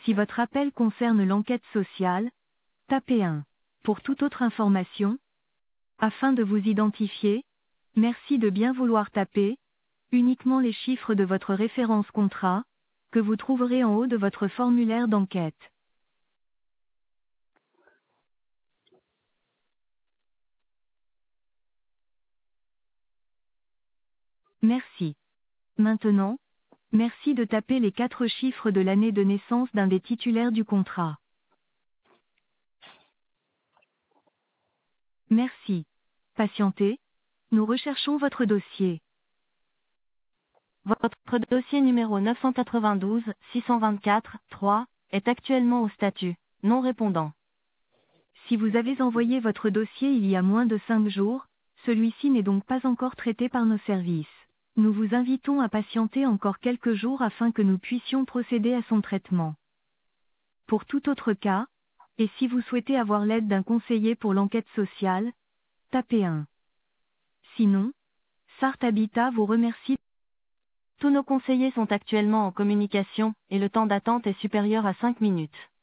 Si votre appel concerne l'enquête sociale, tapez 1. Pour toute autre information, afin de vous identifier, merci de bien vouloir taper uniquement les chiffres de votre référence contrat, que vous trouverez en haut de votre formulaire d'enquête. Merci. Maintenant, merci de taper les 4 chiffres de l'année de naissance d'un des titulaires du contrat. Merci. Patientez, nous recherchons votre dossier. Votre dossier numéro 992 624 3 est actuellement au statut non répondant. Si vous avez envoyé votre dossier il y a moins de 5 jours, celui-ci n'est donc pas encore traité par nos services. Nous vous invitons à patienter encore quelques jours afin que nous puissions procéder à son traitement. Pour tout autre cas, et si vous souhaitez avoir l'aide d'un conseiller pour l'enquête sociale, tapez 1. Sinon, Sart Habitat vous remercie. Tous nos conseillers sont actuellement en communication, et le temps d'attente est supérieur à 5 minutes.